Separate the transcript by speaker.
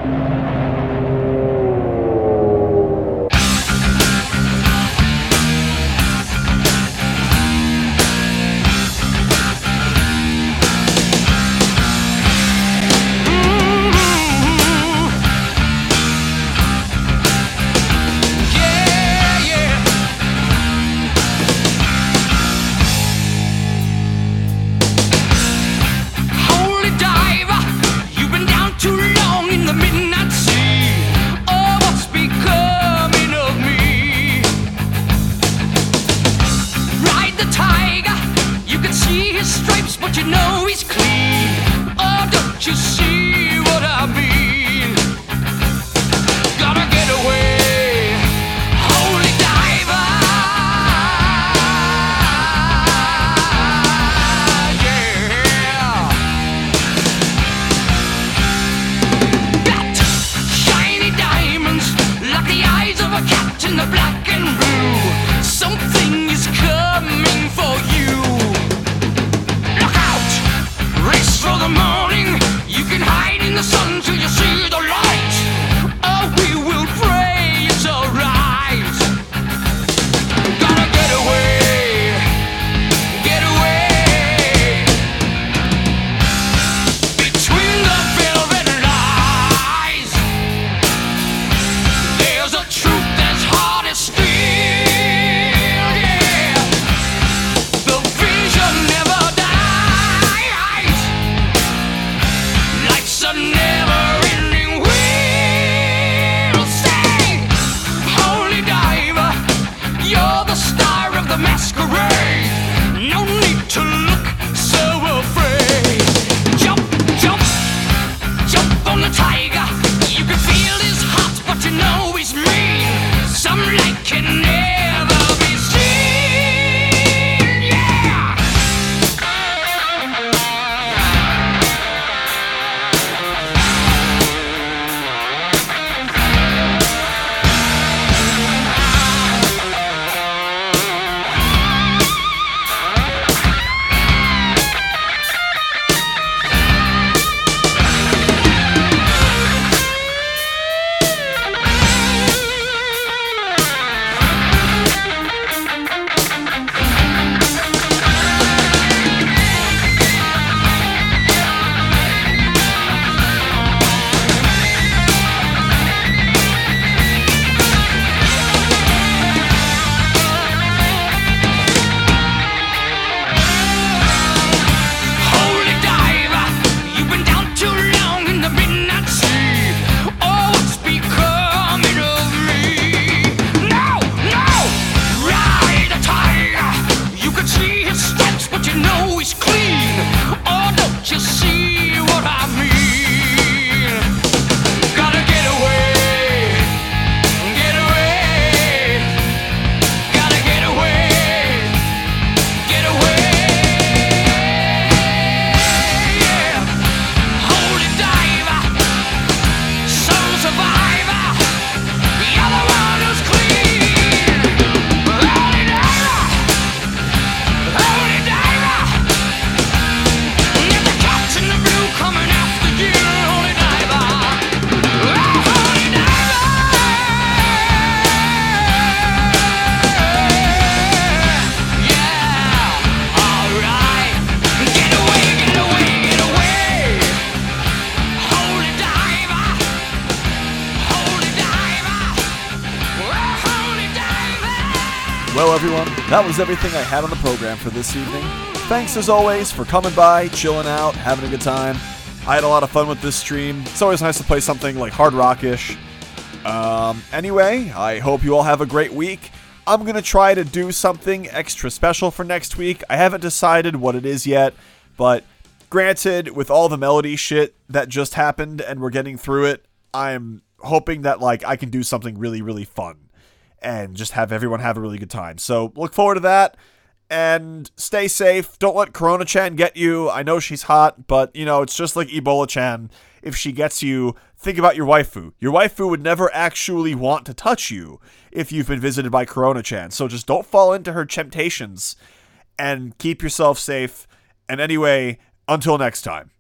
Speaker 1: Well, everyone, that was everything I had on the program for this evening. Thanks, as always, for coming by, chilling out, having a good time. I had a lot of fun with this stream. It's always nice to play something like hard rock-ish. Anyway, I hope you all have a great week. I'm going to try to do something extra special for next week. I haven't decided what it is yet, but granted, with all the melody shit that just happened and we're getting through it, I'm hoping that I can do something really, really fun and just have everyone have a really good time. So look forward to that, and stay safe. Don't let Corona-chan get you. I know she's hot, but, it's just like Ebola-chan. If she gets you, think about your waifu. Your waifu would never actually want to touch you if you've been visited by Corona-chan. So just don't fall into her temptations and keep yourself safe. And anyway, until next time.